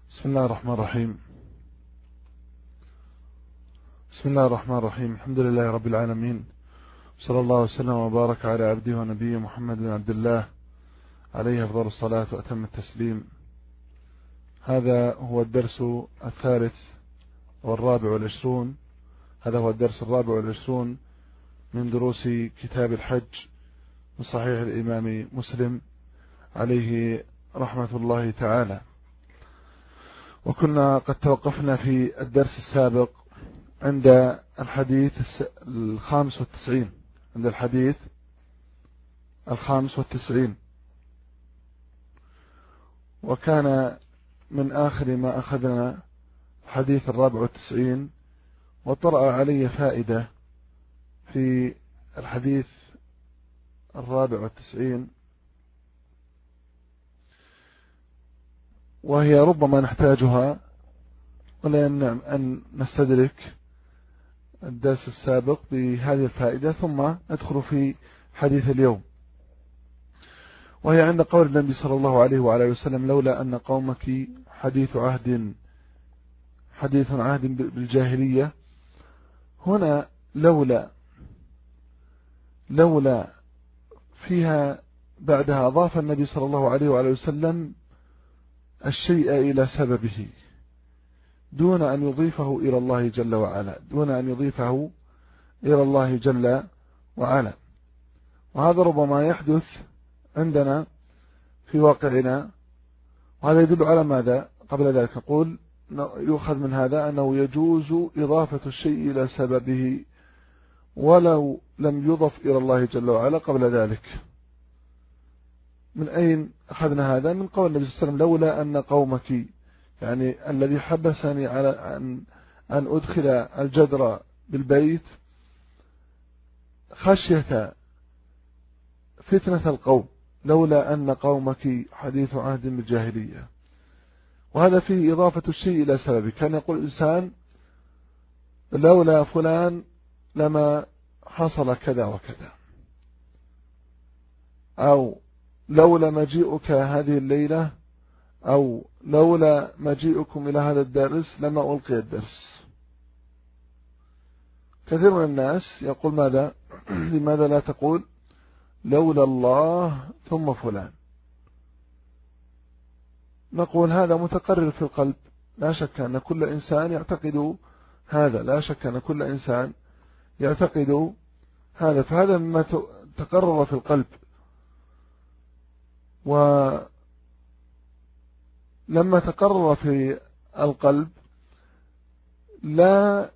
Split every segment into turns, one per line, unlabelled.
بسم الله الرحمن الرحيم. بسم الله الرحمن الرحيم. الحمد لله رب العالمين، صلى الله وسلم وبارك على عبده ونبيه محمد بن عبد الله عليه أفضل الصلاة وأتم التسليم. هذا هو الدرس الثالث والرابع والعشرون. هذا هو الدرس الرابع والعشرون من دروس كتاب الحج من صحيح الإمام مسلم عليه رحمة الله تعالى. وكنا قد توقفنا في الدرس السابق عند الحديث الخامس والتسعين، عند الحديث الخامس والتسعين، وكان من آخر ما أخذنا الحديث الرابع والتسعين، وطرأ علي فائدة في الحديث الرابع والتسعين، وهي ربما نحتاجها ولا يمنع أن نستدرك الدرس السابق بهذه الفائدة ثم ندخل في حديث اليوم. وهي عند قول النبي صلى الله عليه وعلى وسلم: لولا أن قومك حديث عهد بالجاهلية. هنا لولا فيها بعدها أضاف النبي صلى الله عليه وعلى وسلم الشيء إلى سببه دون أن يضيفه إلى الله جل وعلا، وهذا ربما يحدث عندنا في واقعنا. وهذا يدل على ماذا؟ قبل ذلك نقول يؤخذ من هذا أنه يجوز إضافة الشيء إلى سببه ولو لم يضف إلى الله جل وعلا قبل ذلك. من أين أخذنا هذا؟ من قول النبي صلى الله عليه وسلم: لولا أن قومك، يعني الذي حبسني على أن أدخل الجدر بالبيت خشية فتنة القوم، لولا أن قومك حديث عهد بالجاهلية. وهذا فيه إضافة الشيء إلى سببه. كان يقول الإنسان: لولا فلان لما حصل كذا وكذا، أو لولا مجيئك هذه الليلة، أو لولا مجيئكم إلى هذا الدرس لما ألقي الدرس. كثير من الناس يقول ماذا؟ لماذا لا تقول لولا الله ثم فلان؟ نقول هذا متقرر في القلب، لا شك أن كل إنسان يعتقد هذا، فهذا مما تقرر في القلب. ولما تقرر في القلب لا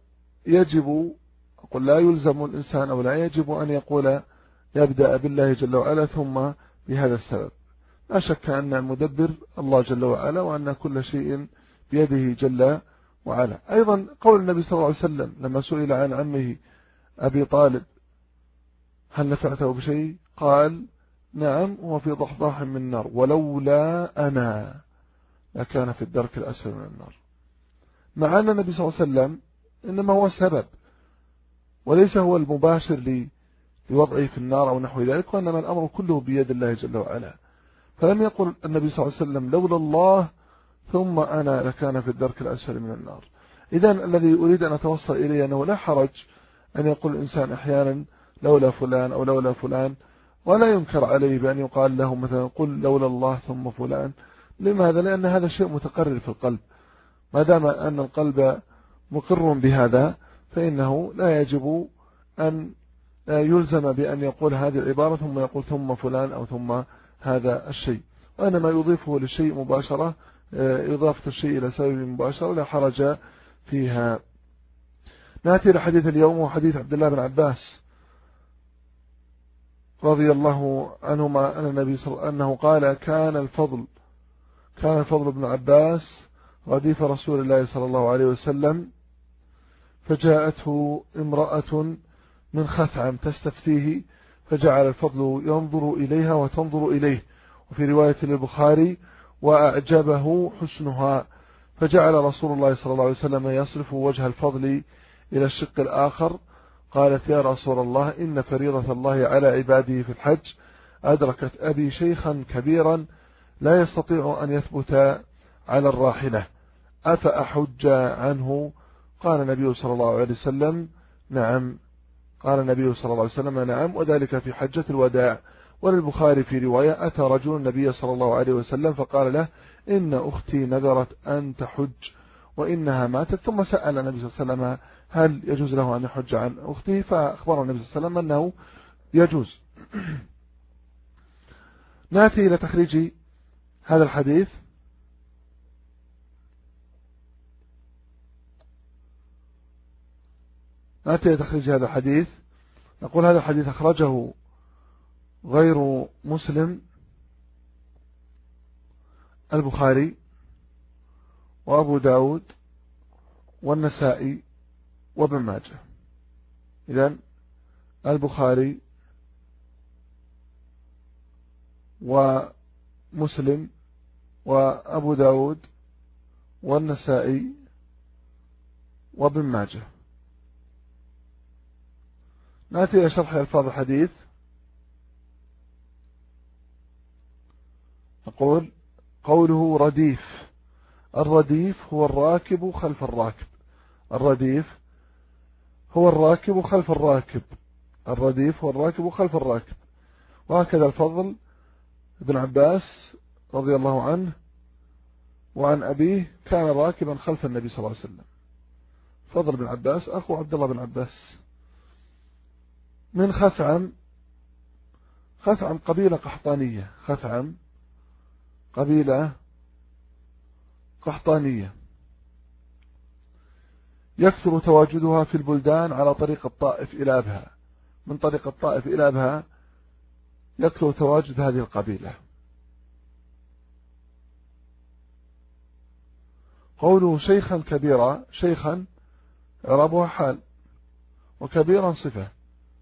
يلزم الإنسان أو لا يجب أن يقول يبدأ بالله جل وعلا ثم بهذا السبب. لا شك أن المدبر الله جل وعلا، وأن كل شيء بيده جل وعلا. أيضا قول النبي صلى الله عليه وسلم لما سئل عن عمه أبي طالب: هل نفعته بشيء؟ قال: نعم، هو في ضحضاح من النار، ولولا أنا لكان في الدرك الأسفل من النار. مع أن النبي صلى الله عليه وسلم إنما هو سبب وليس هو المباشر لوضعه في النار أو نحو ذلك، وإنما الأمر كله بيد الله جل وعلا. فلم يقل النبي صلى الله عليه وسلم: لولا الله ثم أنا لكان في الدرك الأسفل من النار. إذن الذي أريد أن أتوصل إليه أنه لا حرج أن يقول الإنسان أحيانا لولا فلان أو لولا فلان، ولا ينكر عليه بأن يقال له مثلا قل لولا الله ثم فلان. لماذا؟ لأن هذا شيء متقرر في القلب. ما دام أن القلب مقر بهذا فإنه لا يجب أن يلزم بأن يقول هذه العبارة ثم يقول ثم فلان أو ثم هذا الشيء، وإنما يضيفه للشيء مباشرة، إضافة الشيء إلى سبب مباشرة لا حرج فيها. نأتي لحديث اليوم، وحديث عبد الله بن عباس رضي الله عنهما أن النبي صلى الله عليه وسلم أنه قال: كان الفضل بن عباس رديف رسول الله صلى الله عليه وسلم، فجاءته امرأة من خثعم تستفتيه، فجعل الفضل ينظر إليها وتنظر إليه، وفي رواية للبخاري: وأعجبه حسنها، فجعل رسول الله صلى الله عليه وسلم يصرف وجه الفضل إلى الشق الآخر. قالت: يا رسول الله، إن فريضة الله على عباده في الحج أدركت أبي شيخا كبيرا لا يستطيع أن يثبت على الراحلة، أفأحج عنه؟ قال النبي صلى الله عليه وسلم نعم. قال النبي صلى الله عليه وسلم نعم، وذلك في حجة الوداع. وللبخاري في رواية أتى رجل النبي صلى الله عليه وسلم فقال له إن أختي نذرت أن تحج وإنها ماتت، ثم سأل النبي صلى الله عليه وسلم هل يجوز له أن يحج عن أخته، فأخبر النبي صلى الله عليه وسلم أنه يجوز. نأتي إلى تخريج هذا الحديث. نأتي إلى تخريج هذا الحديث. نقول هذا الحديث أخرجه غير مسلم البخاري وأبو داود والنسائي وابن ماجه. إذن البخاري ومسلم وأبو داود والنسائي وابن ماجه. نأتي إلى شرح ألفاظ الحديث. نقول قوله رديف. الرديف هو الراكب خلف الراكب. الرديف هو الراكب خلف الراكب. الرديف هو الراكب خلف الراكب. وهكذا الفضل بن عباس رضي الله عنه وعن أبيه كان راكبا خلف النبي صلى الله عليه وسلم. فضل بن عباس أخو عبد الله بن عباس من خثعم. خثعم قبيلة قحطانية. خثعم قبيلة قحطانية يكثر تواجدها في البلدان على طريق الطائف إلى أبها. من طريق الطائف إلى أبها يكثر تواجد هذه القبيلة. قوله شيخا كبيرا. شيخا إعرابها حال، وكبيرا صفة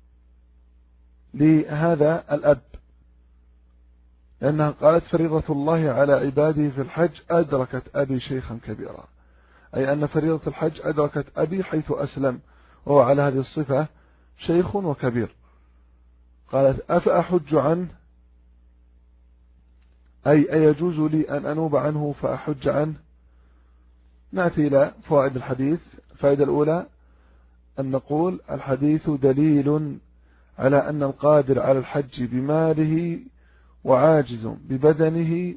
لهذا الأب، لأنها قالت فريضة الله على عباده في الحج أدركت أبي شيخا كبيرا، أي أن فريضة الحج أدركت أبي حيث أسلم، وهو على هذه الصفة شيخ وكبير. قالت أفأحج عنه، أي أيجوز لي أن أنوب عنه فأحج عنه. نأتي إلى فوائد الحديث. الفائدة الأولى أن نقول الحديث دليل على أن القادر على الحج بماله وعاجز ببدنه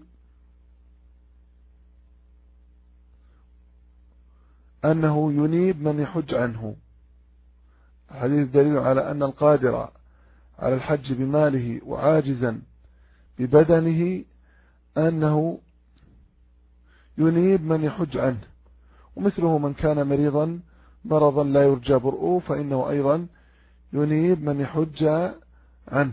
أنه ينيب من يحج عنه. الحديث دليل على أن القادر على الحج بماله وعاجزا ببدنه أنه ينيب من يحج عنه، ومثله من كان مريضا مرضا لا يرجى برؤه فإنه أيضا ينيب من يحج عنه.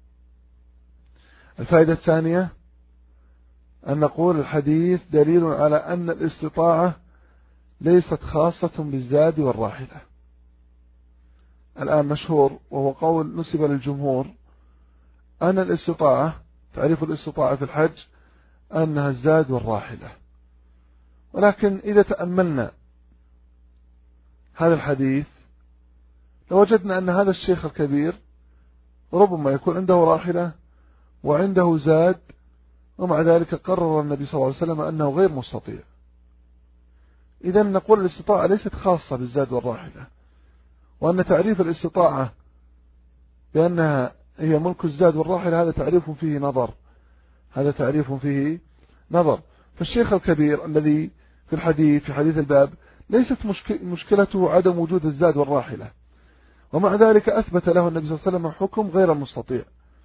الفائدة الثانية أن نقول الحديث دليل على أن الاستطاعة ليست خاصة بالزاد والراحلة. الآن مشهور وهو قول نسب للجمهور أن الاستطاعة، تعريف الاستطاعة في الحج أنها الزاد والراحلة، ولكن إذا تأملنا هذا الحديث لوجدنا أن هذا الشيخ الكبير ربما يكون عنده راحلة وعنده زاد، ومع ذلك قرر النبي صلى الله عليه وسلم أنه غير مستطيع. إذن نقول الاستطاعة ليست خاصة بالزاد والراحلة، وأن تعريف الاستطاعة بأنها هي ملك الزاد والراحلة هذا تعريف فيه نظر. هذا تعريف فيه نظر. فالشيخ الكبير الذي في الحديث في حديث الباب ليست مشكلته عدم وجود الزاد والراحلة، ومع ذلك أثبت له النبي صلى الله عليه وسلم حكم غير المستطيع.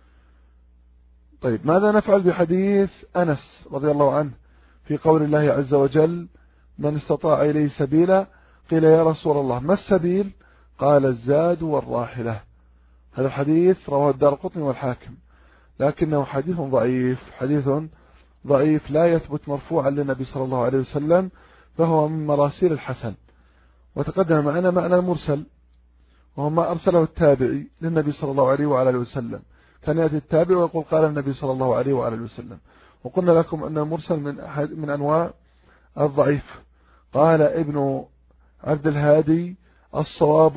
طيب ماذا نفعل بحديث أنس رضي الله عنه في قول الله عز وجل من استطاع إليه سبيلا؟ قيل يا رسول الله ما السبيل؟ قال الزاد والراحلة. هذا الحديث رواه الدارقطني والحاكم، لكنه حديث ضعيف. حديث ضعيف لا يثبت مرفوعا للنبي صلى الله عليه وسلم، فهو من مراسيل الحسن. وتقدم معنا معنى المرسل، وهو ما أرسله التابعي للنبي صلى الله عليه وعلى وسلم. كان يأتي التابع ويقول قال النبي صلى الله عليه وعلى وسلم. وقلنا لكم أن المرسل من أنواع الضعيف. قال ابن عبد الهادي الصواب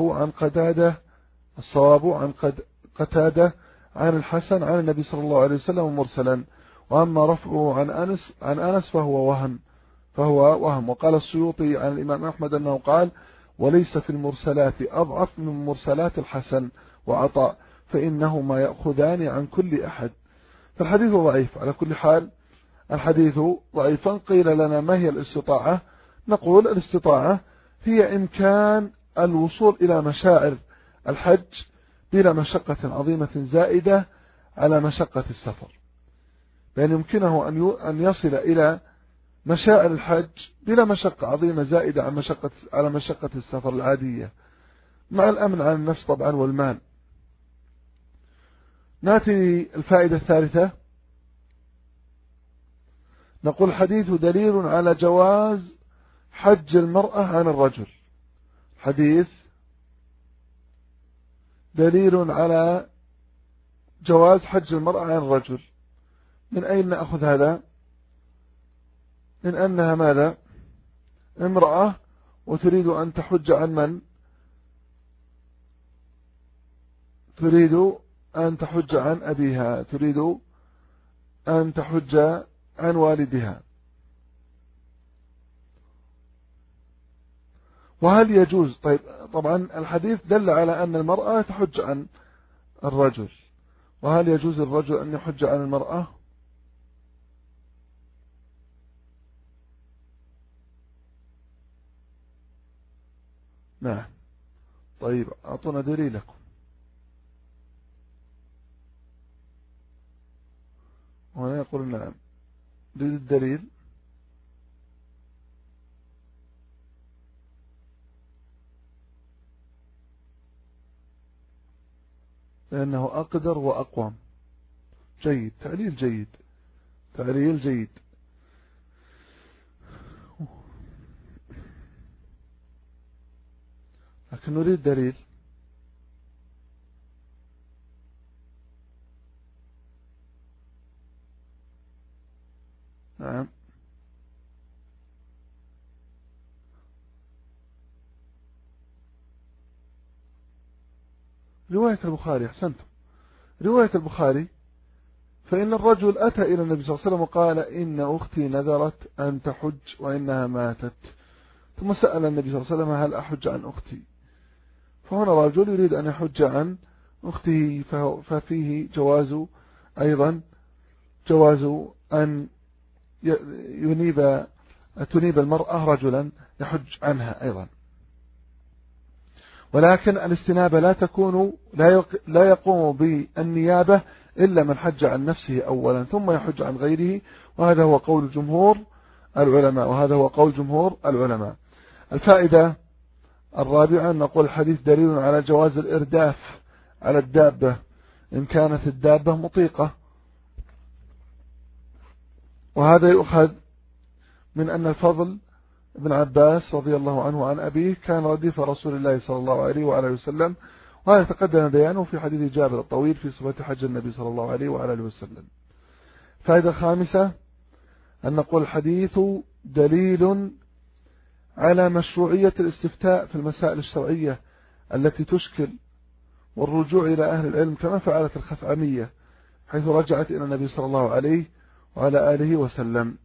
عن قتادة عن الحسن عن النبي صلى الله عليه وسلم مرسلا، وأما رفعه عن أنس فهو فهو وهم. وقال السيوطي عن الإمام أحمد أنه قال: وليس في المرسلات أضعف من مرسلات الحسن وعطاء، فإنهما يأخذان عن كل أحد. فالحديث ضعيف على كل حال، الحديث ضعيفا. قيل لنا: ما هي الاستطاعة؟ نقول: الاستطاعة هي إمكان الوصول إلى مشاعر الحج بلا مشقة عظيمة زائدة على مشقة السفر، بأن يمكنه أن يصل إلى مشاعر الحج بلا مشقة عظيمة زائدة على مشقة السفر العادية، مع الأمن عن النفس طبعا والمال. نأتي الفائدة الثالثة، نقول: حديث دليل على جواز حج المرأة عن الرجل. حديث دليل على جواز حج المرأة عن الرجل. من أين نأخذ هذا؟ من أنها ماذا؟ امرأة وتريد أن تحج عن من؟ تريد أن تحج عن أبيها، تريد أن تحج عن والدها. وهل يجوز؟ طبعا الحديث دل على أن المرأة تحج عن الرجل، وهل يجوز الرجل أن يحج عن المرأة؟ نعم. طيب أعطونا دليلكم. وهنا يقول نعم. نريد الدليل. لأنه أقدر وأقوم. جيد، تعليل جيد، تعليل جيد. لكن نريد دليل. نعم. رواية البخاري، أحسنتم، رواية البخاري. فإن الرجل أتى إلى النبي صلى الله عليه وسلم وقال: إن أختي نذرت أن تحج وإنها ماتت. ثم سأل النبي صلى الله عليه وسلم: هل أحج عن أختي؟ فهنا رجل يريد أن يحج عن أخته، ففيه جواز أيضا، جواز أن تنيب المرأة رجلا يحج عنها أيضا. ولكن الاستنابة لا يقوم بالنيابة إلا من حج عن نفسه أولا ثم يحج عن غيره، وهذا هو قول جمهور العلماء. الفائدة الرابعة، نقول: الحديث دليل على جواز الإرداف على الدابة إن كانت الدابة مطيقة. وهذا يؤخذ من أن الفضل ابن عباس رضي الله عنه عن أبيه كان رديف رسول الله صلى الله عليه وآله وسلم، وهذا تقدم بيانه في حديث جابر الطويل في صفة حج النبي صلى الله عليه وآله وسلم. فائدة خامسة، أن نقول: الحديث دليل على مشروعية الاستفتاء في المسائل الشرعية التي تشكل، والرجوع إلى أهل العلم كما فعلت الخثعمية حيث رجعت إلى النبي صلى الله عليه وعلى آله وسلم.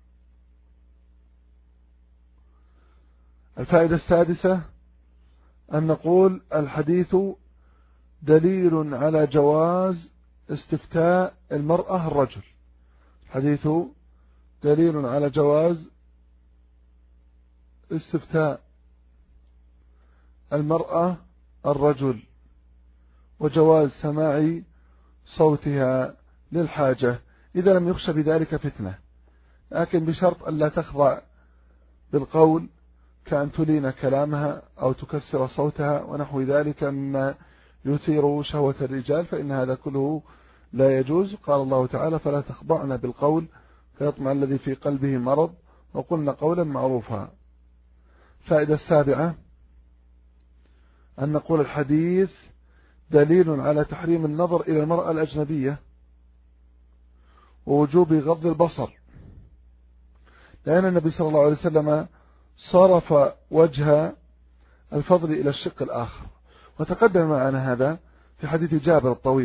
الفائدة السادسة، أن نقول: الحديث دليل على جواز استفتاء المرأة الرجل. الحديث دليل على جواز استفتاء المرأة الرجل، وجواز سماع صوتها للحاجة إذا لم يخشى بذلك فتنة، لكن بشرط أن لا تخضع بالقول كأن تلين كلامها أو تكسر صوتها ونحو ذلك مما يثير شهوة الرجال، فإن هذا كله لا يجوز. قال الله تعالى: فلا تخضعن بالقول فيطمع الذي في قلبه مرض وقلنا قولا معروفا. فائدة السابعة، أن نقول: الحديث دليل على تحريم النظر إلى المرأة الأجنبية ووجوب غض البصر، لأن النبي صلى الله عليه وسلم صرف وجه الفضل إلى الشق الآخر، وتقدم معنا هذا في حديث جابر الطويل.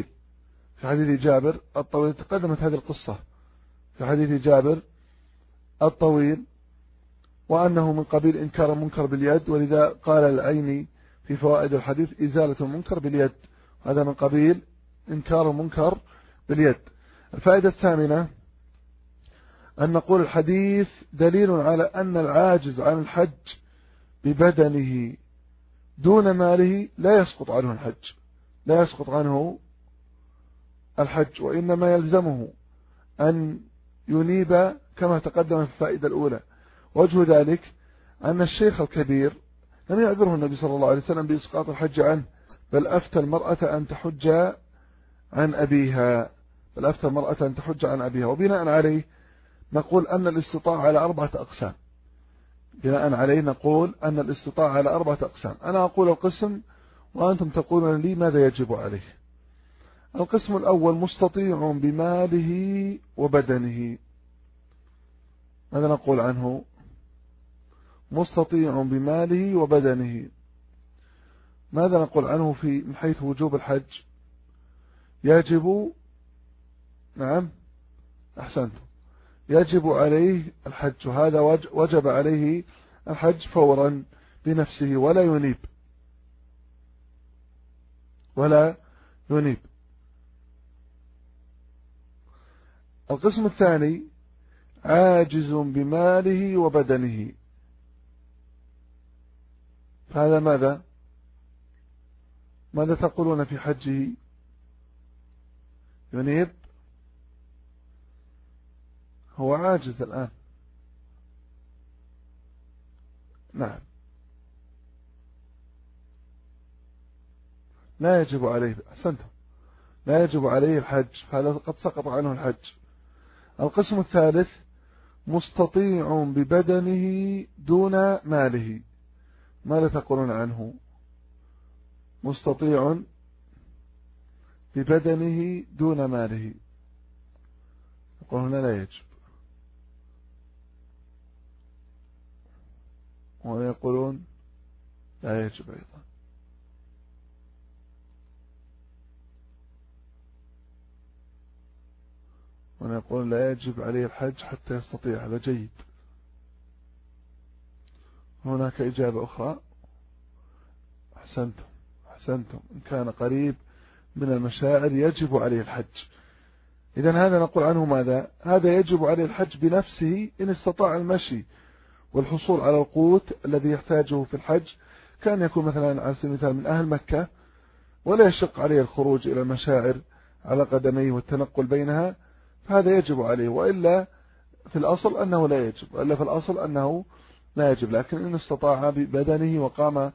تقدمت هذه القصة في حديث جابر الطويل، وأنه من قبيل إنكار المنكر باليد، ولذا قال العيني في فوائد الحديث إزالة المنكر باليد، هذا من قبيل إنكار المنكر باليد. الفائدة الثامنة أن نقول الحديث دليل على أن العاجز عن الحج ببدنه دون ماله لا يسقط عنه الحج، لا يسقط عنه الحج، وإنما يلزمه أن ينيب كما تقدم في الفائدة الأولى. وجه ذلك أن الشيخ الكبير لم يعذره النبي صلى الله عليه وسلم بإسقاط الحج عنه، بل أفتى المرأة أن تحج عن أبيها، وبناء عليه نقول أن الاستطاعة على 4 أقسام. أنا أقول القسم وأنتم تقولون لي ماذا يجب عليه. القسم الأول مستطيع بماله وبدنه. ماذا نقول عنه؟ مستطيع بماله وبدنه. ماذا نقول عنه من حيث وجوب الحج؟ يجب، نعم أحسنت، يجب عليه الحج، هذا وجب عليه الحج فورا بنفسه ولا ينيب. القسم الثاني عاجز بماله وبدنه، فهذا ماذا تقولون في حجه؟ ينيب؟ هو عاجز الآن، نعم، لا يجب عليه، أحسنتم، لا يجب عليه الحج، فهذا قد سقط عنه الحج. القسم الثالث مستطيع ببدنه دون ماله. ماذا تقولون عنه؟ مستطيع ببدنه دون ماله، يقول هنا لا يجب، ويقولون لا يجب أيضا. ونقول لا يجب عليه الحج حتى يستطيع، هذا جيد. هناك إجابة أخرى، أحسنتم، إن كان قريب من المشاعر يجب عليه الحج. إذن هذا نقول عنه ماذا؟ هذا يجب عليه الحج بنفسه إن استطاع المشي والحصول على القوت الذي يحتاجه في الحج، كان يكون مثلا على سبيل المثال من أهل مكة ولا يشق عليه الخروج إلى المشاعر على قدميه والتنقل بينها، فهذا يجب عليه. وإلا في الأصل أنه لا يجب، لكن إن استطاع ببدنه وقام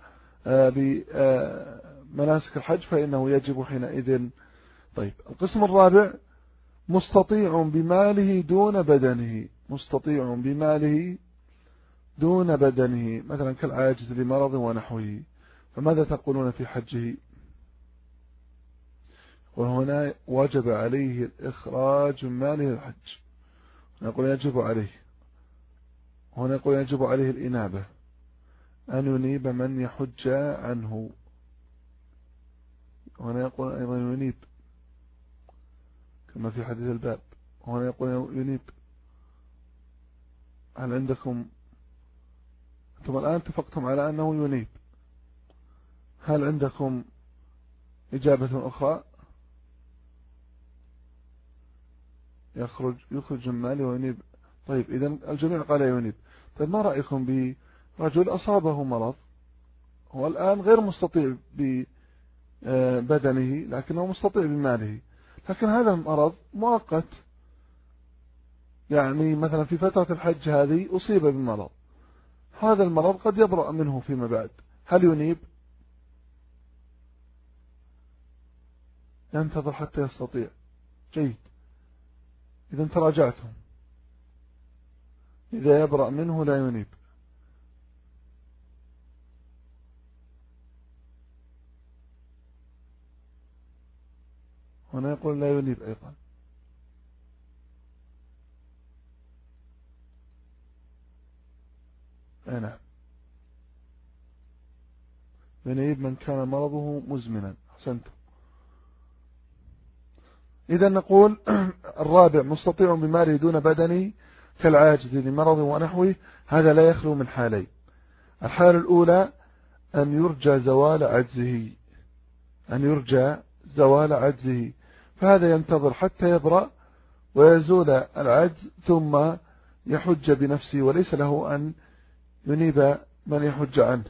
بمناسك الحج فإنه يجب حينئذ. طيب، القسم الرابع مستطيع بماله دون بدنه، مثلا كالعاجز لمرض ونحوه، فماذا تقولون في حجه؟ وهنا وجب عليه الإخراج من ماله الحج، نقول يجب عليه. هنا يقول يجب عليه الإنابة، أن ينيب من يحج عنه. هنا يقول أيضا ينيب كما في حديث الباب، هنا يقول ينيب. هل عندكم أنتم الآن اتفقتم على أنه ينيب، هل عندكم إجابة أخرى؟ يخرج من ماله وينيب. طيب، إذن الجميع قال ينيب. طيب، ما رأيكم برجل أصابه مرض، هو الآن غير مستطيع ببدنه لكنه مستطيع بماله، لكن هذا المرض مؤقت، يعني مثلا في فترة الحج هذه أصيب بالمرض، هذا المرض قد يبرأ منه فيما بعد، هل ينيب؟ ينتظر حتى يستطيع. جيد، إذا تراجعتم، إذا يبرأ منه لا ينيب. هنا يقول لا ينيب أيضا. نعم، ينيب من كان مرضه مزمنا. أحسنتم. إذا نقول الرابع مستطيع بماله دون بدنه، كالعاجز لمرض ونحوه، هذا لا يخلو من حالين. الحالة الأولى أن يرجى زوال عجزه، فهذا ينتظر حتى يبرأ ويزول العجز ثم يحج بنفسه، وليس له أن ينيب من يحج عنه.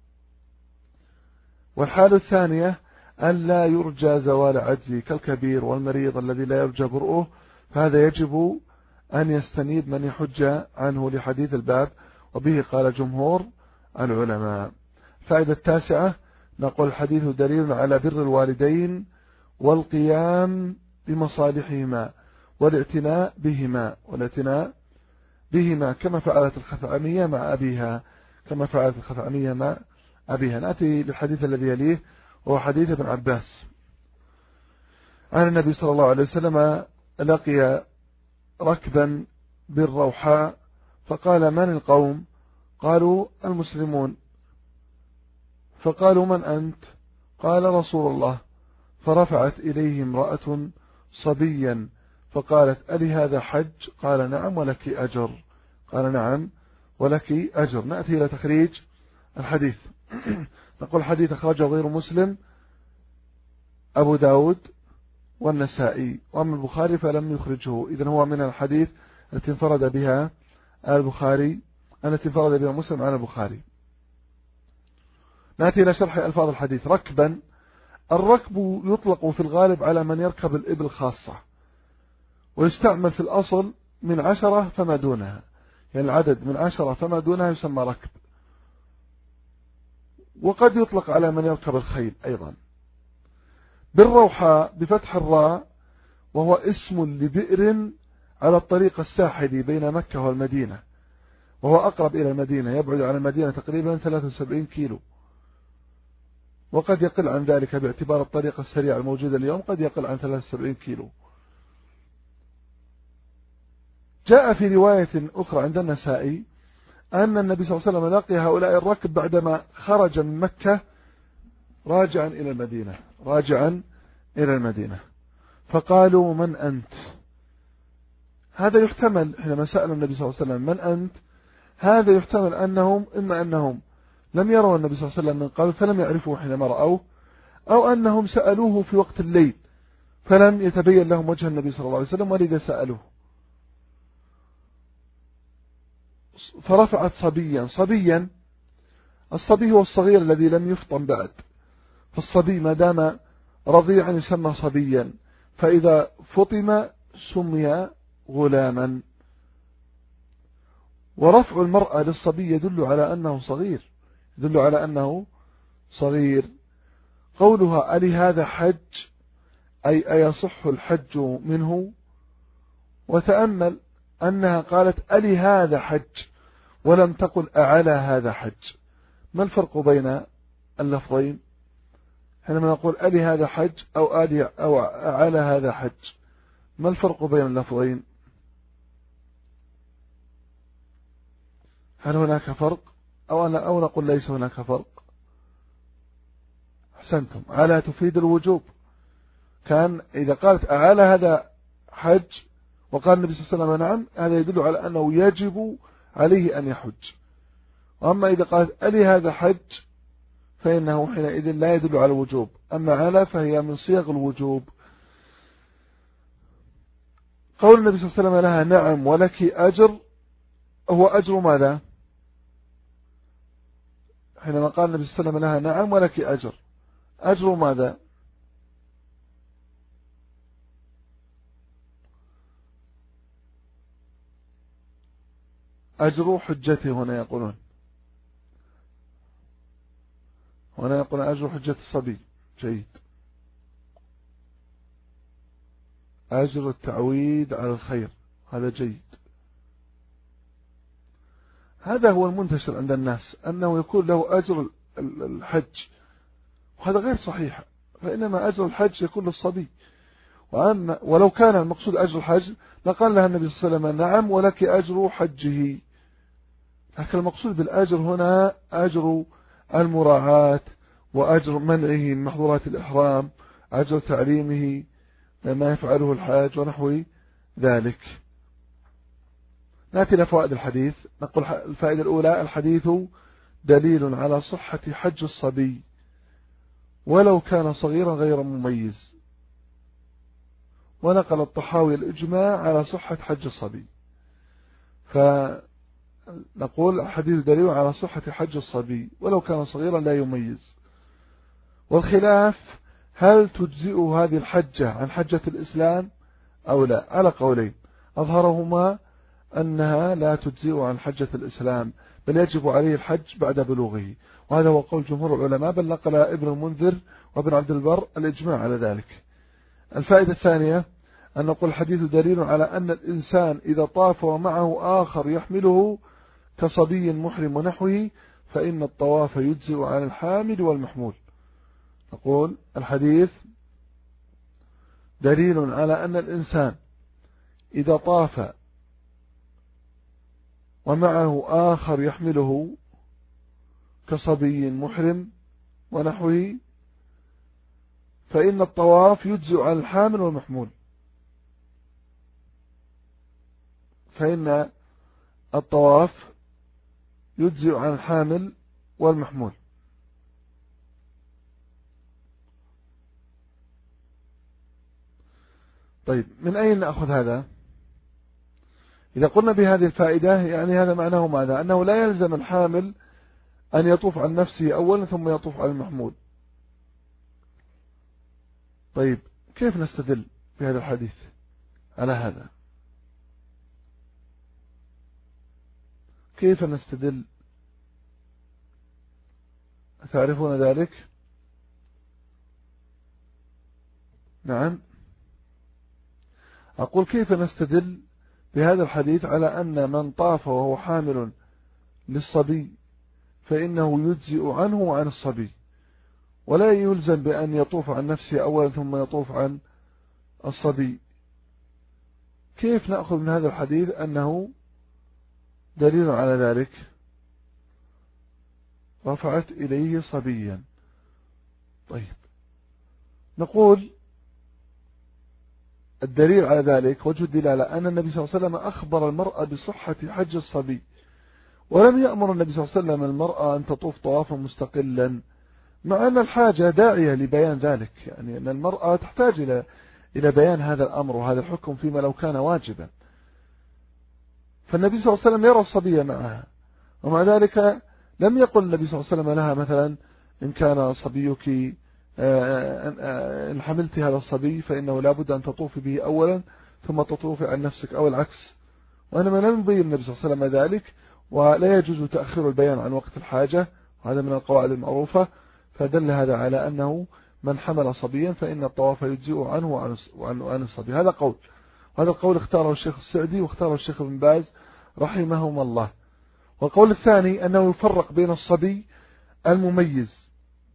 والحالة الثانية أن لا يرجى زوال عجزه كالكبير والمريض الذي لا يرجى برؤه، فهذا يجب أن يستنيب من يحج عنه لحديث الباب، وبه قال جمهور العلماء. فائدة التاسعة، نقول الحديث دليل على بر الوالدين والقيام بمصالحهما والاعتناء بهما كما فعلت الخثعمية مع أبيها. نأتي للحديث الذي يليه، وهو حديث ابن عباس عن النبي صلى الله عليه وسلم: لقي ركبا بالروحاء فقال: من القوم؟ قالوا: المسلمون. فقالوا: من أنت؟ قال: رسول الله. فرفعت إليه امرأة صبيا فقالت: ألي هذا حج؟ قال: نعم ولك أجر. نأتي إلى تخريج الحديث. نقول الحديث أخرجه غير مسلم أبو داود والنسائي، وأما البخاري فلم يخرجه. إذن هو من الحديث التي انفرد بها مسلم عن البخاري. نأتي إلى شرح ألفاظ الحديث. ركبا، الركب يطلق في الغالب على من يركب الإبل خاصة، ويستعمل في الأصل من 10 فما دونها، يعني العدد من 10 فما دونها يسمى ركب. وقد يطلق على من يركب الخيل أيضا. بالروحاء بفتح الراء، وهو اسم لبئر على الطريق الساحلي بين مكة والمدينة، وهو أقرب إلى المدينة، يبعد عن المدينة تقريبا 73 كيلو، وقد يقل عن ذلك باعتبار الطريق السريع الموجود اليوم، قد يقل عن 73 كيلو. جاء في رواية أخرى عند النسائي أن النبي صلى الله عليه وسلم لقي هؤلاء الركب بعدما خرج من مكة راجعا إلى المدينة، فقالوا: من أنت؟ هذا يحتمل حينما سأل النبي صلى الله عليه وسلم: من أنت؟ هذا يحتمل أنهم إما أنهم لم يروا النبي صلى الله عليه وسلم من قبل فلم يعرفوه حينما رأوه، أو أنهم سألوه في وقت الليل فلم يتبين لهم وجه النبي صلى الله عليه وسلم ولذا سألوه. فرفعت صبيا. الصبي هو الصغير الذي لم يفطم بعد، فالصبي ما دام رضيعا يسمى صبيا، فإذا فطم سمي غلاما. ورفع المرأة للصبي يدل على أنه صغير. قولها: ألي هذا حج؟ أي أيصح الحج منه؟ وتأمل أنها قالت: ألي هذا حج، ولم تقل: أعلى هذا حج. ما الفرق بين اللفظين؟ حينما نقول ألي هذا حج أو أعلى هذا حج، ما الفرق بين اللفظين؟ هل هناك فرق أو نقول ليس هناك فرق؟ أحسنتم، على تفيد الوجوب. كان إذا قالت أعلى هذا حج وقال النبي صلى الله عليه وسلم نعم، هذا يدل على أنه يجب عليه أن يحج. وأما إذا قالت ألي هذا حج فإنه حينئذ لا يدل على الوجوب، أما على فهي من صيغ الوجوب. قول النبي صلى الله عليه وسلم لها: نعم ولك أجر، هو أجر ماذا؟ حينما قال النبي صلى الله عليه وسلم لها: نعم ولك أجر ماذا؟ أجر حجته. هنا يقولون أجر حجة الصبي. جيد. أجر التعويد على الخير، هذا جيد. هذا هو المنتشر عند الناس، أنه يكون له أجر الحج، وهذا غير صحيح، فإنما أجر الحج يكون للصبي. ولو كان المقصود أجر الحج لقال لها النبي صلى الله عليه وسلم: نعم ولك أجر حجه. لكن المقصود بالأجر هنا أجر المراعاة، وأجر منعه من محظورات الإحرام، أجر تعليمه ما يفعله الحاج ونحو ذلك. نأتي إلى فوائد الحديث. نقول الفائدة الأولى: الحديث دليل على صحة حج الصبي ولو كان صغيرا غير مميز. ونقل الطحاوي الإجماع على صحة حج الصبي. فنقول الحديث دليل على صحة حج الصبي ولو كان صغيرا لا يميز. والخلاف: هل تجزئ هذه الحجة عن حجة الإسلام أو لا؟ على قولين، أظهرهما أنها لا تجزئ عن حجة الإسلام، بل يجب عليه الحج بعد بلوغه، وهذا هو قول جمهور العلماء، بل نقل ابن المنذر وابن عبد البر الإجماع على ذلك. الفائدة الثانية: أن نقول الحديث دليل على أن الإنسان إذا طاف ومعه آخر يحمله كصبي محرم ونحوه فإن الطواف يجزئ عن الحامل والمحمول. نقول الحديث دليل على أن الإنسان إذا طاف ومعه آخر يحمله كصبي محرم ونحوه فإن الطواف يجزئ عن الحامل والمحمول. فإن الطواف يجزئ عن الحامل والمحمول. طيب، من أين نأخذ هذا؟ إذا قلنا بهذه الفائدة يعني هذا معناه ماذا؟ أنه لا يلزم الحامل أن يطوف عن نفسه أولا ثم يطوف على المحمول. طيب، كيف نستدل بهذا الحديث على هذا؟ كيف نستدل؟ تعرفون ذلك؟ نعم، أقول كيف نستدل بهذا الحديث على أن من طاف وهو حامل للصبي فإنه يجزئ عنه وعن الصبي، ولا يلزم بأن يطوف عن نفسه أولا ثم يطوف عن الصبي؟ كيف نأخذ من هذا الحديث أنه دليل على ذلك؟ رفعت إليه صبيا. طيب، نقول الدليل على ذلك وجه الدلالة أن النبي صلى الله عليه وسلم أخبر المرأة بصحة حج الصبي، ولم يأمر النبي صلى الله عليه وسلم المرأة أن تطوف طوافا مستقلا، مع أن الحاجة داعية لبيان ذلك، يعني أن المرأة تحتاج إلى بيان هذا الأمر وهذا الحكم فيما لو كان واجبا. فالنبي صلى الله عليه وسلم يرى الصبي معها، ومع ذلك لم يقل النبي صلى الله عليه وسلم لها مثلا إن كان صبيك إن حملت هذا الصبي فإنه لا بد أن تطوفي به أولا ثم تطوفي عن نفسك أو العكس، وإنما لم يبين النبي صلى الله عليه وسلم ذلك، ولا يجوز تأخير البيان عن وقت الحاجة، وهذا من القواعد المعروفة. فدل هذا على أنه من حمل صبيا فإن الطواف يجزئ عنه وعن الصبي. هذا قول، وهذا القول اختاره الشيخ السعدي واختاره الشيخ ابن باز رحمهما الله. والقول الثاني أنه يفرق بين الصبي المميز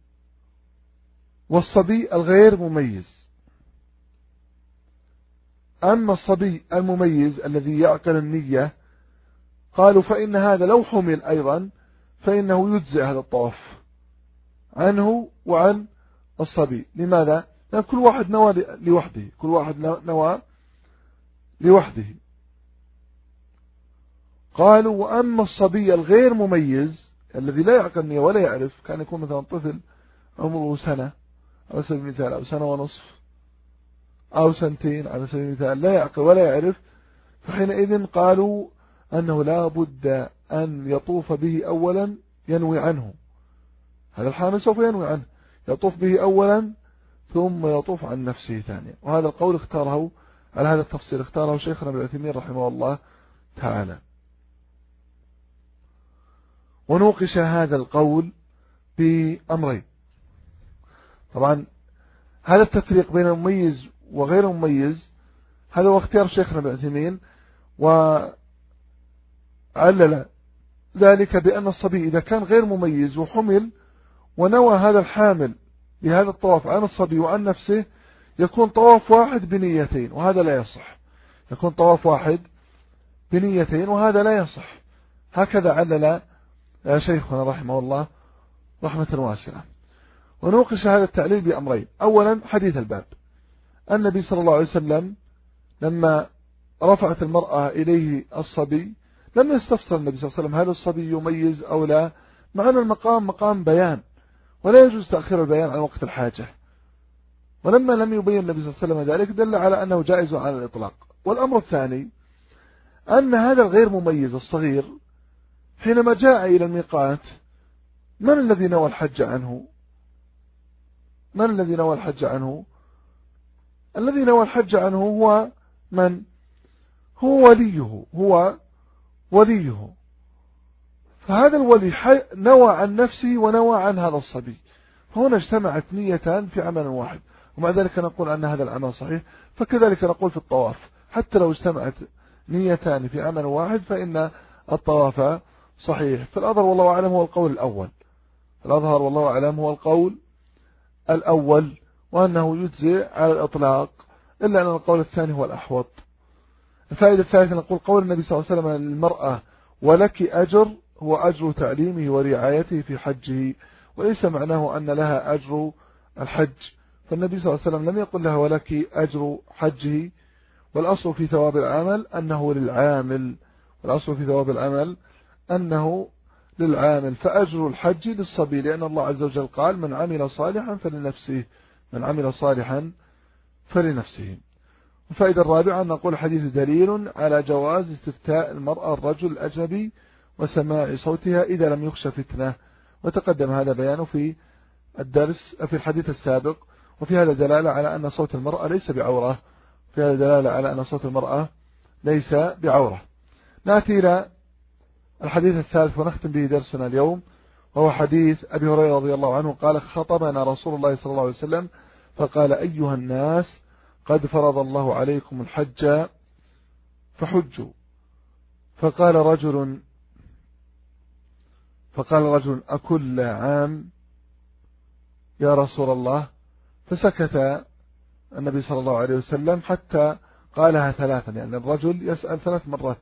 والصبي الغير مميز. أما الصبي المميز الذي يعقل النية قالوا فإن هذا لو حمل أيضا فإنه يجزئ هذا الطواف عنه وعن الصبي. لماذا؟ لأن كل واحد نوى لوحده، كل واحد نوى لوحده. قالوا وأما الصبي الغير مميز الذي لا يعقل النية ولا يعرف، كان يكون مثلا طفل عمره سنة على سبيل المثال أو سنة ونصف أو سنتين على سبيل المثال، لا يعقل ولا يعرف، فحينئذ قالوا أنه لا بد أن يطوف به أولا ينوي عنه. هذا الحامل سوف ينوي عنه، يطوف به أولا ثم يطوف عن نفسه ثانيا. وهذا القول اختاره على هذا التفسير اختاره شيخنا ابن عثيمين رحمه الله تعالى. ونوقش هذا القول بأمرين. طبعا هذا التفريق بين المميز وغير المميز هذا هو اختيار شيخنا ابن عثيمين، وعلل ذلك بأن الصبي إذا كان غير مميز وحمل ونوى هذا الحامل بهذا الطواف عن الصبي وعن نفسه يكون طواف واحد بنيتين، وهذا لا يصح. يكون طواف واحد بنيتين وهذا لا يصح. هكذا علل شيخنا رحمه الله رحمة واسعة. ونوقش هذا التعليل بأمرين. أولا حديث الباب، النبي صلى الله عليه وسلم لما رفعت المرأة إليه الصبي لم يستفسر النبي صلى الله عليه وسلم هل الصبي يميز أو لا، مع أن المقام مقام بيان ولا يجوز تأخير البيان عن وقت الحاجة. ولما لم يبين النبي صلى الله عليه وسلم ذلك دل على أنه جائز على الإطلاق. والأمر الثاني أن هذا الغير مميز الصغير حينما جاء إلى الميقات من الذي نوى الحج عنه؟ من الذي نوى الحج عنه؟ الذي نوى الحج عنه هو من؟ هو وليه. فهذا الولي نوى عن نفسه ونوى عن هذا الصبي، فهنا اجتمعت نيتان في عمل واحد، ومع ذلك نقول أن هذا العمل صحيح. فكذلك نقول في الطواف، حتى لو اجتمعت نيتان في عمل واحد فإن الطواف صحيح. فالأظهر والله أعلم هو القول الأول، الأظهر والله أعلم هو القول الأول، وأنه يجزئ على الإطلاق، إلا أن القول الثاني هو الأحوط. الفائدة الثالثة نقول قول النبي صلى الله عليه وسلم للمرأة ولك أجر هو أجر تعليمه ورعايته في حجه، وليس معناه أن لها أجر الحج. فالنبي صلى الله عليه وسلم لم يقل لها ولك أجر حجه، والأصل في ثواب العمل أنه للعامل، والأصل في ثواب العمل أنه للعامل، فأجر الحج للصبي، لأن الله عز وجل قال من عمل صالحا فلنفسه، من عمل صالحا فلنفسه. الفائدة الرابعة أن نقول الحديث دليل على جواز استفتاء المرأة الرجل الأجنبي وسماع صوتها إذا لم يخشى فتنة، وتقدم هذا بيانه في الدرس في الحديث السابق. وفي هذا دلالة على أن صوت المرأة ليس بعورة، في هذا دلالة على أن صوت المرأة ليس بعورة. نأتي إلى الحديث الثالث ونختم به درسنا اليوم، وهو حديث أبي هريرة رضي الله عنه قال خطبنا رسول الله صلى الله عليه وسلم فقال أيها الناس قد فرض الله عليكم الحج فحجوا. فقال رجل أكل عام يا رسول الله؟ فسكت النبي صلى الله عليه وسلم حتى قالها ثلاثا، يعني الرجل يسأل 3 مرات.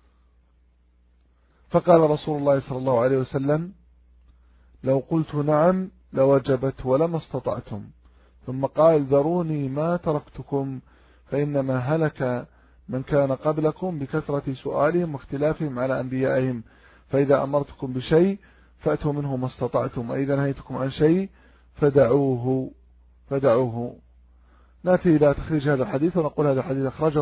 فقال رسول الله صلى الله عليه وسلم لو قلت نعم لوجبت ولما استطعتم. ثم قال ذروني ما تركتكم فإنما هلك من كان قبلكم بكثرة سؤالهم واختلافهم على أنبيائهم، فإذا أمرتكم بشيء فأتوا منه ما استطعتم، وإذا نهيتكم عن شيء فدعوه. نأتي إلى تخريج هذا الحديث ونقول هذا الحديث أخرجه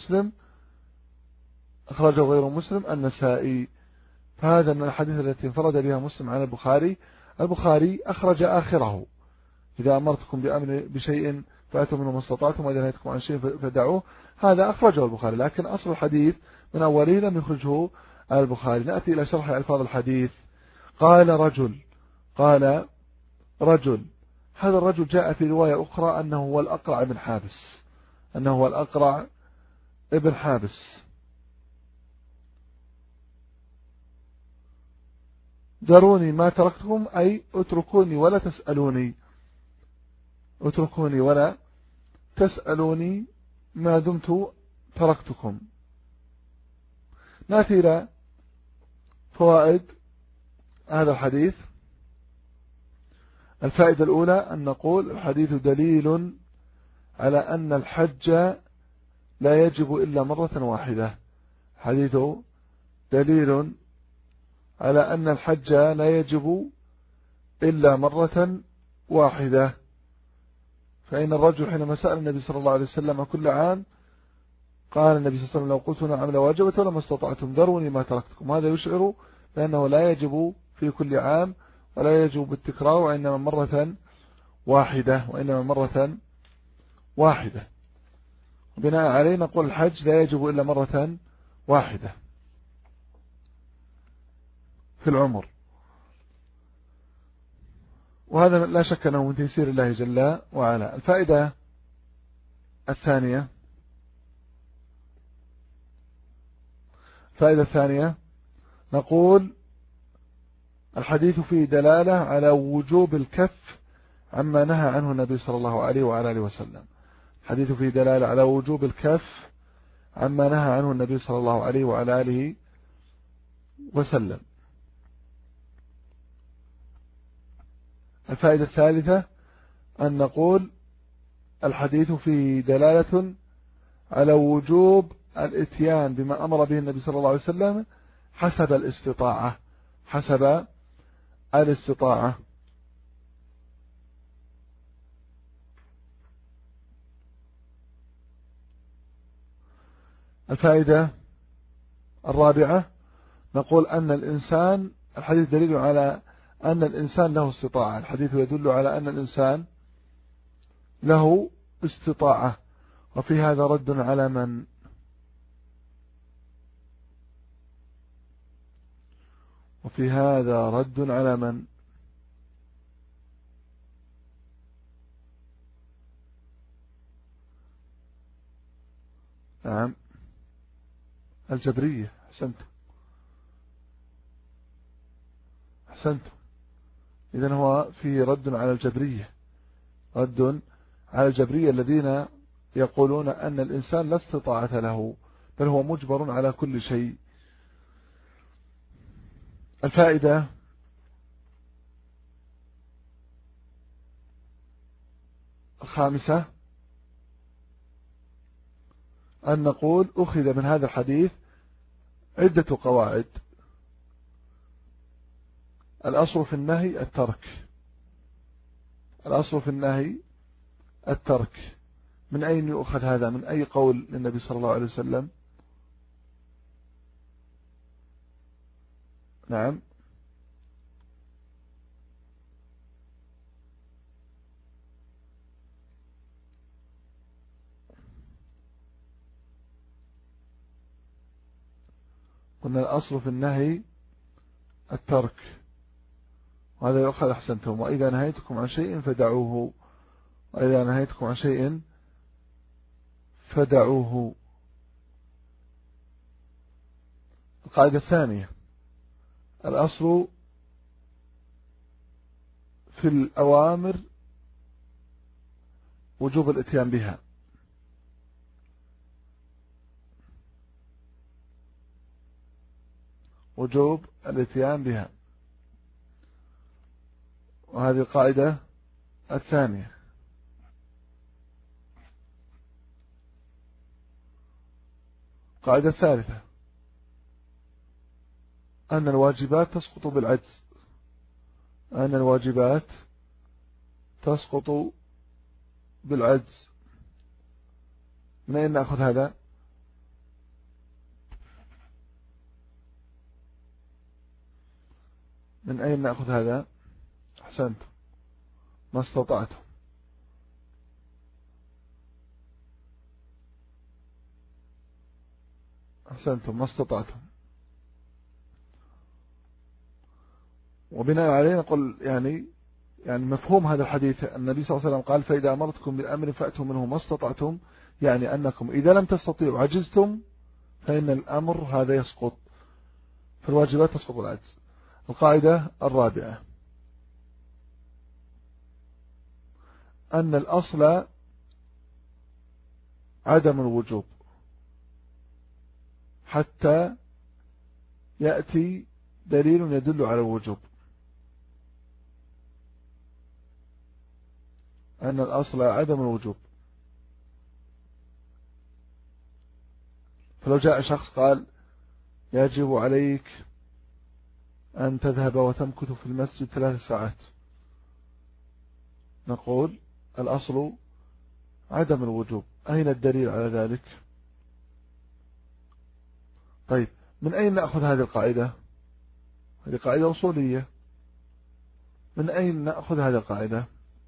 غير مسلم النسائي. فهذا من الحديث التي انفرد بها مسلم عن البخاري أخرج آخره إذا أمرتكم بشيء فأتوا منه ما استطعتم وإذا نهيتكم عن شيء فدعوه، هذا أخرجه البخاري، لكن أصل الحديث من أوله لم يخرجه البخاري. نأتي إلى شرح ألفاظ الحديث. قال رجل، هذا الرجل جاء في رواية أخرى أنه هو الأقرع ابن حابس. ذروني ما تركتكم أي اتركوني ولا تسألوني ما دمت تركتكم. نأتي إلى فوائد هذا الحديث. الفائدة الأولى أن نقول الحديث دليل على أن الحج لا يجب إلا مرة واحدة. حديث دليل على أن الحج لا يجب إلا مرة واحدة، فإن الرجل حينما سأل النبي صلى الله عليه وسلم كل عام قال النبي صلى الله عليه وسلم لو قلت نعم لوجبت ولما استطعتم ذروني ما تركتكم. هذا يشعر بأنه لا يجب في كل عام ولا يجب بالتكرار، وإنما مرة واحدة. وبناء عليه نقول الحج لا يجب إلا مرة واحدة في العمر، وهذا لا شك أنه من تيسير الله جل وعلا. الفائدة الثانية نقول الحديث فيه دلالة على وجوب الكف عما نهى عنه النبي صلى الله عليه وعلى آله وسلم. الحديث فيه دلالة على وجوب الكف عما نهى عنه النبي صلى الله عليه وعلى آله وسلم. الفائدة الثالثة أن نقول الحديث فيه دلالة على وجوب الاتيان بما أمر به النبي صلى الله عليه وسلم حسب الاستطاعة، حسب الاستطاعة. الفائدة الرابعة، نقول أن الإنسان، الحديث دليل على أن الإنسان له استطاعة، الحديث يدل على أن الإنسان له استطاعة. وفي هذا رد على من؟ وفي هذا رد على من؟ نعم، الجبرية. أحسنت. إذن هو فيه رد على الجبرية، رد على الجبرية الذين يقولون أن الإنسان لا استطاعة له، بل هو مجبر على كل شيء. الفائدة الخامسة، أن نقول أخذ من هذا الحديث عدة قواعد. الأصل في النهي الترك، الأصل في النهي الترك. من أين يؤخذ هذا؟ من أي قول للنبي صلى الله عليه وسلم؟ نعم، قلنا الأصل في النهي الترك، وهذا يؤخذ. أحسنتم. وإذا نهيتكم عن شيء فدعوه، وإذا نهيتكم عن شيء فدعوه. القاعدة الثانية، الأصل في الأوامر وجوب الاتيان بها. وجوب الاتيان بها، وهذه القاعدة الثانية. القاعدة الثالثة، أن الواجبات تسقط بالعجز، أن الواجبات تسقط بالعجز. من أين نأخذ هذا؟ من أين نأخذ هذا؟ أحسنت، ما استطعتم. أحسنتم، ما استطعتم. وبناء عليه نقول يعني مفهوم هذا الحديث، النبي صلى الله عليه وسلم قال: فإذا أمرتكم بالأمر فأتوا منه ما استطعتم، يعني أنكم إذا لم تستطيعوا عجزتم، فإن الأمر هذا يسقط، فالواجبات تسقط بالعجز. القاعدة الرابعة، أن الأصل عدم الوجوب حتى يأتي دليل يدل على الوجوب. أن الأصل عدم الوجوب. فلو جاء شخص قال: يجب عليك أن تذهب وتمكث في المسجد 3 ساعات، نقول الأصل عدم الوجوب. أين الدليل على ذلك؟ طيب، من أين نأخذ هذه القاعدة؟ هذه قاعدة أصولية. من أين نأخذ هذه القاعدة؟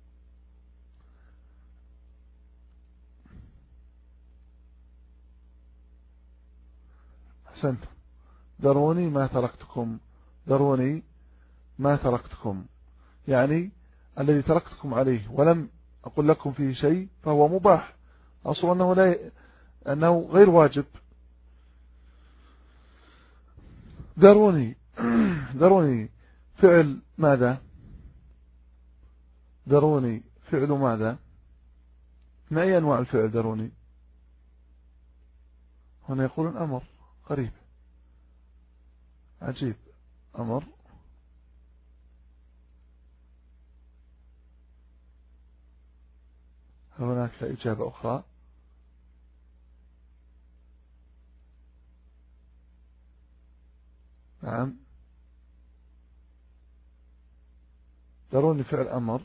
أحسنت. ذروني ما تركتكم، ذروني ما تركتكم، يعني الذي تركتكم عليه ولم أقول لكم فيه شيء فهو مباح، أصل أنه غير واجب. ذروني ذروني فعل ماذا؟ ذروني فعل ماذا؟ ما أي أنواع الفعل ذروني؟ هنا يقولون أمر، قريب، عجيب، أمر. هل هناك إجابة أخرى؟ نعم. ذروني فعل أمر.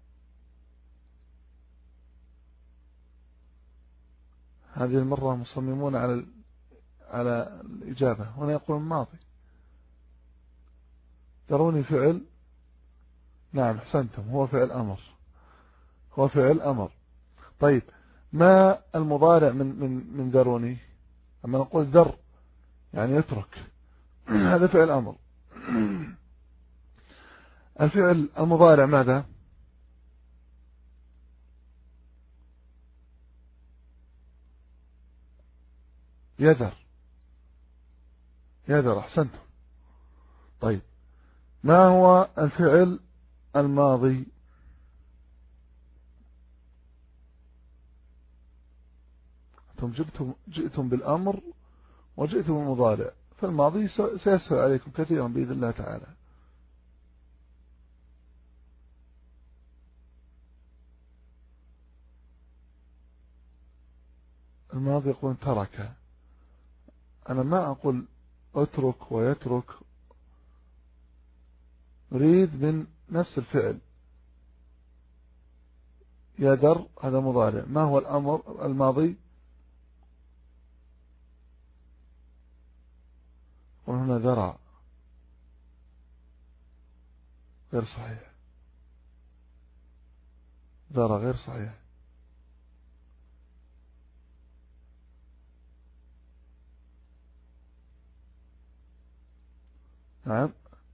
هذه المرة مصممون على الإجابة. هنا يقول الماضي. ذروني فعل. نعم أحسنتم، هو فعل أمر، هو فعل أمر. طيب ما المضارع من ذروني؟ أما نقول ذر يعني يترك، هذا فعل أمر. الفعل المضارع ماذا؟ يذر. يذر أحسنتم. طيب ما هو الفعل الماضي؟ أنتم جئتم بالأمر وجئتم بالمضارع، فالماضي سيسهل عليكم كثيرا بإذن الله تعالى. الماضي يقول ترك. أنا ما أقول اترك ويترك، أريد من نفس الفعل. يذر هذا مضارع. ما هو الأمر الماضي؟ وهنا ذرع، غير صحيح. ذرع غير صحيح. نعم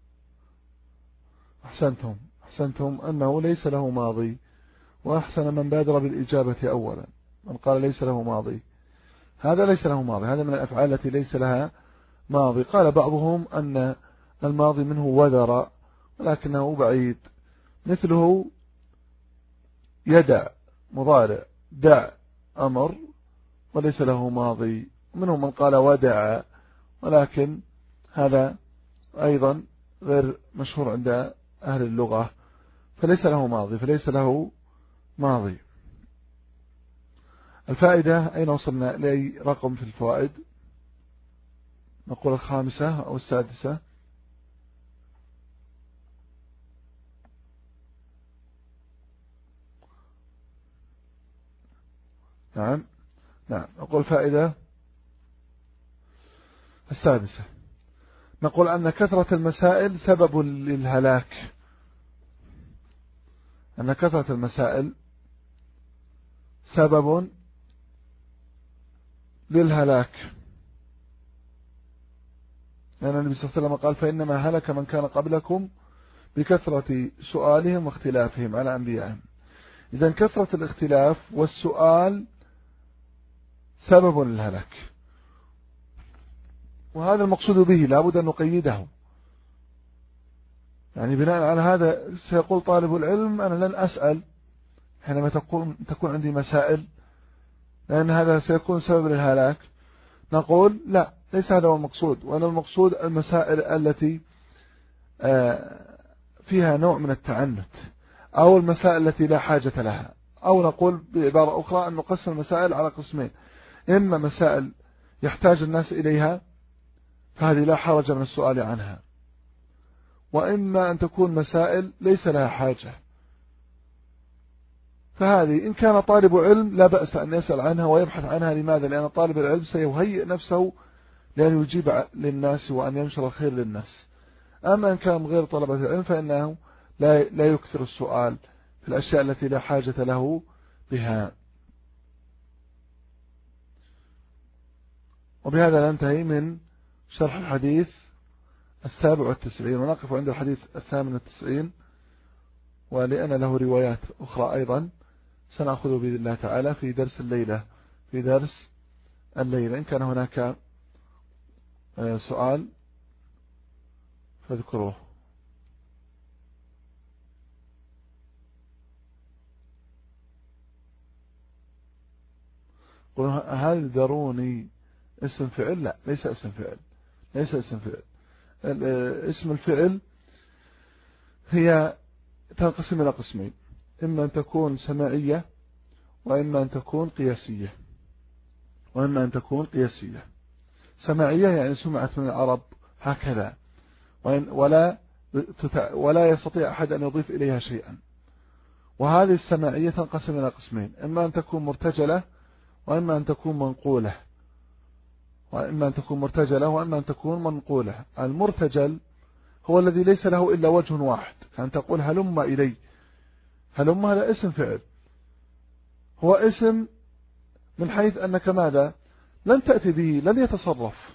أحسنتم أنه ليس له ماضي، وأحسن من بادر بالإجابة أولا، من قال ليس له ماضي. هذا ليس له ماضي، هذا من الأفعال التي ليس لها ماضي. قال بعضهم أن الماضي منه وذر، ولكنه بعيد. مثله يدع مضارع، دع أمر وليس له ماضي. منهم من قال ودع، ولكن هذا أيضا غير مشهور عند أهل اللغة، فليس له ماضي. الفائدة أين وصلنا؟ لأي رقم في الفوائد؟ نقول الخامسة أو السادسة؟ نعم نقول فائدة السادسة. نقول أن كثرة المسائل سبب للهلاك. أن كثرة المسائل سبب للهلاك، لأن النبي صلى الله عليه وسلم قال فإنما هلك من كان قبلكم بكثرة سؤالهم واختلافهم على أنبيائهم. إذن كثرة الاختلاف والسؤال سبب للهلاك، وهذا المقصود به لا بد أن نقيده. يعني بناء على هذا سيقول طالب العلم أنا لن أسأل حينما تكون عندي مسائل، لأن هذا سيكون سبب للهلاك. نقول لا، ليس هذا هو المقصود، وأن المقصود المسائل التي فيها نوع من التعنت، أو المسائل التي لا حاجة لها. أو نقول بعبارة أخرى أن نقسم المسائل على قسمين: إما مسائل يحتاج الناس إليها فهذه لا حرج من السؤال عنها، وإما أن تكون مسائل ليس لها حاجة، فهذه إن كان طالب علم لا بأس أن يسأل عنها ويبحث عنها. لماذا؟ لأن طالب العلم سيهيئ نفسه لأن يجيب للناس وأن ينشر الخير للناس. أما إن كان غير طلبة العلم فإنه لا يكثر السؤال في الأشياء التي لا حاجة له بها. وبهذا ننتهي من شرح الحديث 97، ونقف عند الحديث 98، ولأن له روايات أخرى أيضا سنأخذ بإذن الله تعالى في درس الليلة. إن كان هناك سؤال فاذكروه. هل ذروني اسم فعل؟ لا، ليس اسم فعل. اسم الفعل هي تنقسم إلى قسمين: إما أن تكون سماعية، وإما أن تكون قياسية. سماعية يعني سمعت من العرب هكذا، ولا يستطيع أحد أن يضيف إليها شيئا. وهذه السماعية تنقسم إلى قسمين: إما أن تكون مرتجلة وإما أن تكون منقولة. منقولة. المرتجل هو الذي ليس له إلا وجه واحد، كأن تقول هلم إلي. هلم هذا اسم فعل، هو اسم من حيث أنك ماذا؟ لن تأتي به، لن يتصرف.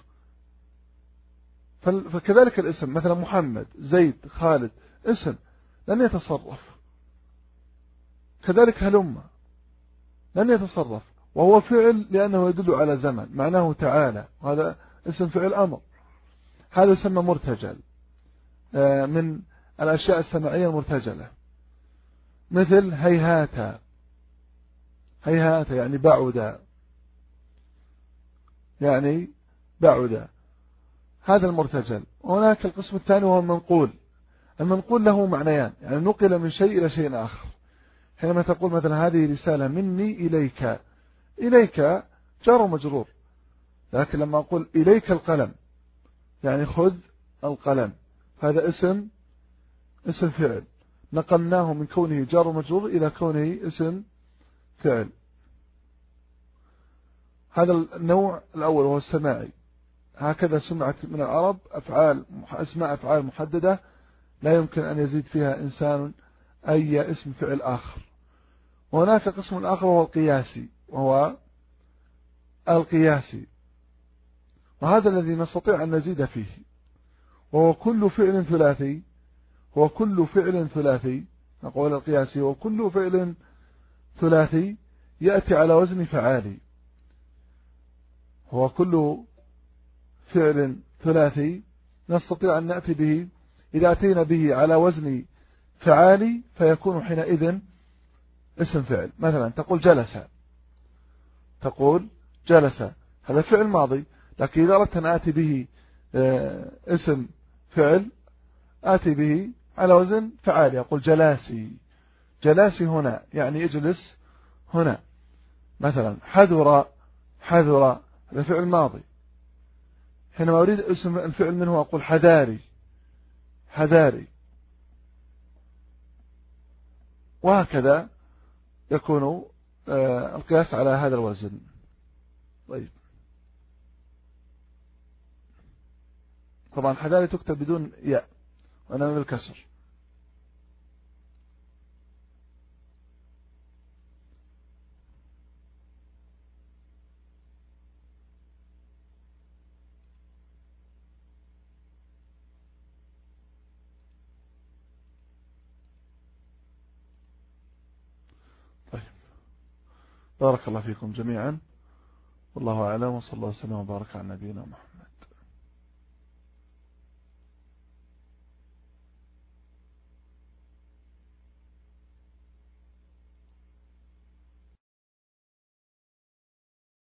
فكذلك الاسم، مثلا محمد، زيد، خالد، اسم لن يتصرف. كذلك هلم لن يتصرف، وهو فعل لأنه يدل على زمن، معناه تعالى، وهذا اسم فعل أمر. هذا يسمى مرتجل، من الأشياء السماعية المرتجلة. مثل هيهات، هيهات يعني بعد، هذا المرتجل. وهناك القسم الثاني وهو المنقول. المنقول له معنيان، يعني نقل من شيء إلى شيء آخر. حينما تقول مثلا هذه رسالة مني إليك، إليك جار ومجرور، لكن لما أقول إليك القلم يعني خذ القلم، هذا اسم فعل، نقلناه من كونه جار ومجرور إلى كونه اسم فعل. هذا النوع الأول وهو السماعي. هكذا سمعت من العرب أسماء أفعال محددة لا يمكن أن يزيد فيها إنسان أي اسم فعل آخر. وهناك قسم آخر وهو القياسي، وهذا الذي نستطيع أن نزيد فيه، وهو كل فعل ثلاثي. نقول القياسي هو كل فعل ثلاثي يأتي على وزن فعالي. هو كل فعل ثلاثي نستطيع أن نأتي به، إذا أتينا به على وزن فعالي فيكون حينئذ اسم فعل. مثلا تقول جلس، هذا فعل ماضي، لكن إذا أردت أن آتي به اسم فعل آتي به على وزن فعالي، أقول جلاسي هنا يعني اجلس هنا. مثلا حذر هذا فعل ماضي، حينما أريد اسم الفعل منه أقول حذاري. وهكذا يكون القياس على هذا الوزن. طيب، طبعا حذاري تكتب بدون ياء وأنا بالكسر. طيب، بارك الله فيكم جميعا، والله أعلم، وصلى الله وسلم وبارك على نبينا محمد.